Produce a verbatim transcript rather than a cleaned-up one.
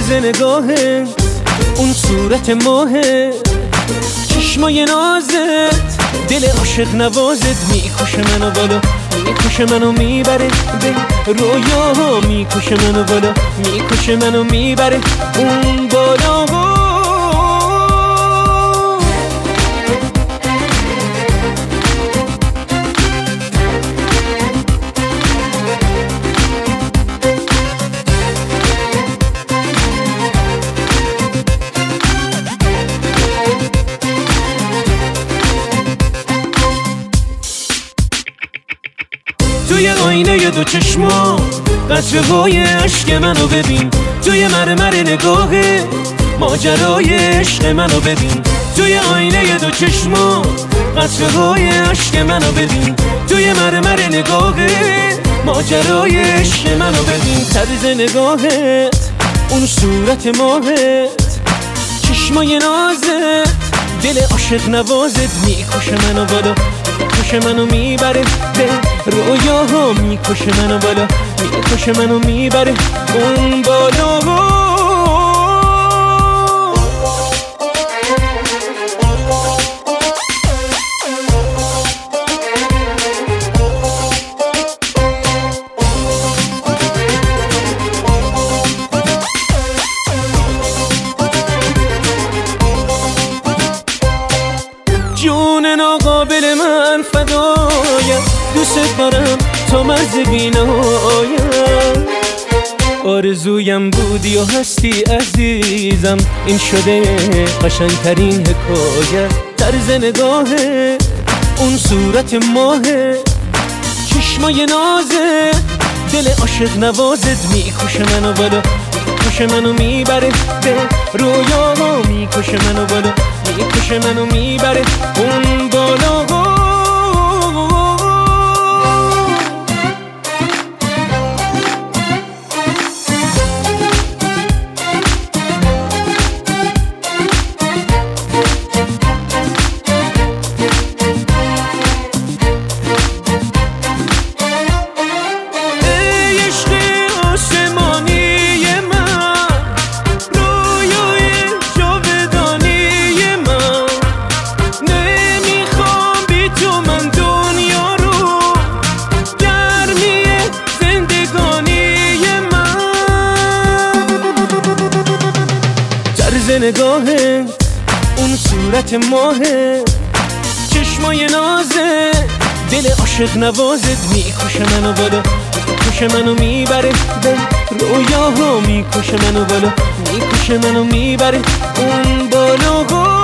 طرز نگاهت، اون صورت ماهت، چشمای نازت، دل عاشق نوازت میکشه منو بالا، میکشه منو میبره به رویا، میکشه منو بالا، میکشه منو میبره اون بالا. توی آینه ی دو چشما قطره های عشق منو ببین، توی مرمر نگاهه ماجرای عشق منو ببین، توی آینه ی دو چشما قطره های عشق منو ببین، توی مرمر نگاهه ماجرای عشق منو ببین. طرز نگاهت، اون صورت ماهت، چشمای نازت، دل عاشق نوازت میکشه منو بالا، میکشه منو میبره به رویاها، میکشه منو بالا، میکشه منو میبره اون بالا. جون ناقابل من فدایم، دوست دارم تا مرز بینایم، آرزویم بودی و هستی عزیزم، این شده قشنگترین حکایت. طرز نگاهه، اون صورت ماهه، چشمای نازه، دل عاشق نوازت میکشه منو بالا، میکشه منو میبره به رویا، میکشه منو بالا، میکشه منو میبره اون بالا. نگاهت، اون صورت ماهت، چشمای نازه، دل عاشق نوازت میکشه منو بالا، میکشه منو میبره به رویاها، میکشه منو بالا، میکشه منو میبره اون بالا.